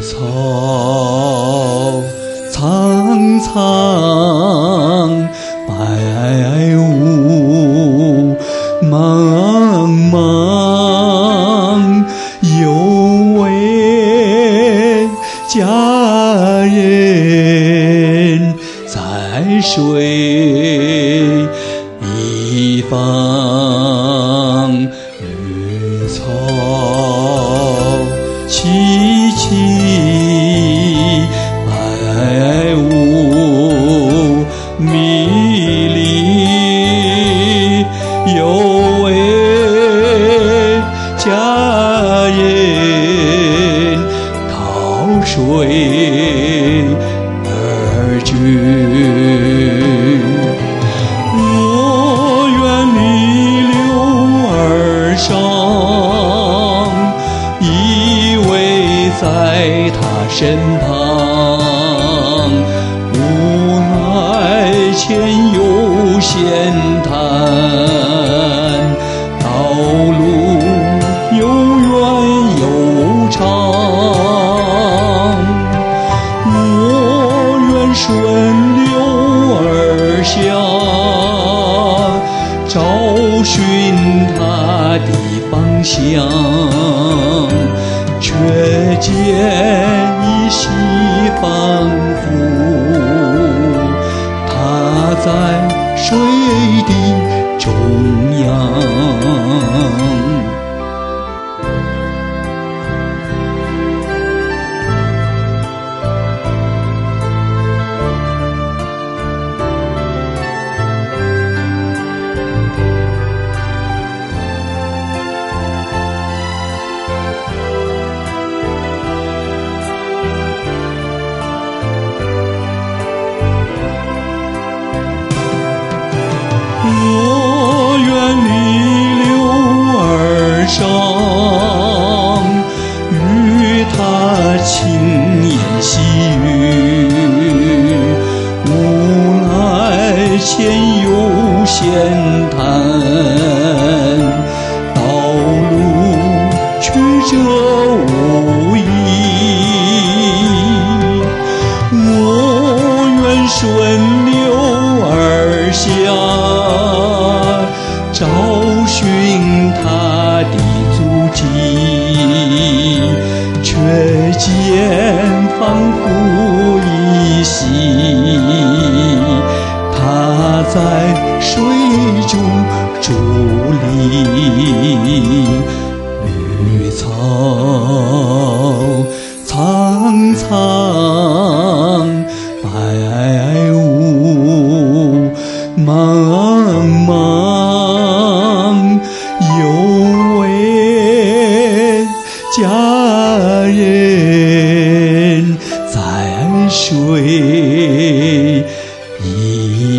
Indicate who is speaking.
Speaker 1: 草苍苍，白雾茫茫，有位佳人在水一方，绿草萋萋，白雾迷离，有位佳人逃水而去。我愿逆流而上，依偎在他身旁，无奈前有险滩，道路又远又长，我愿顺流而下，找寻他的方向，却见依稀仿佛他在水的中央。我愿逆流而上，与他轻言细语，无奈前有险滩，道路曲折无依，我愿顺流而下，找寻他的足迹，却见仿佛依稀他在水中伫立。绿草苍苍，白雾茫茫，有位佳人在水一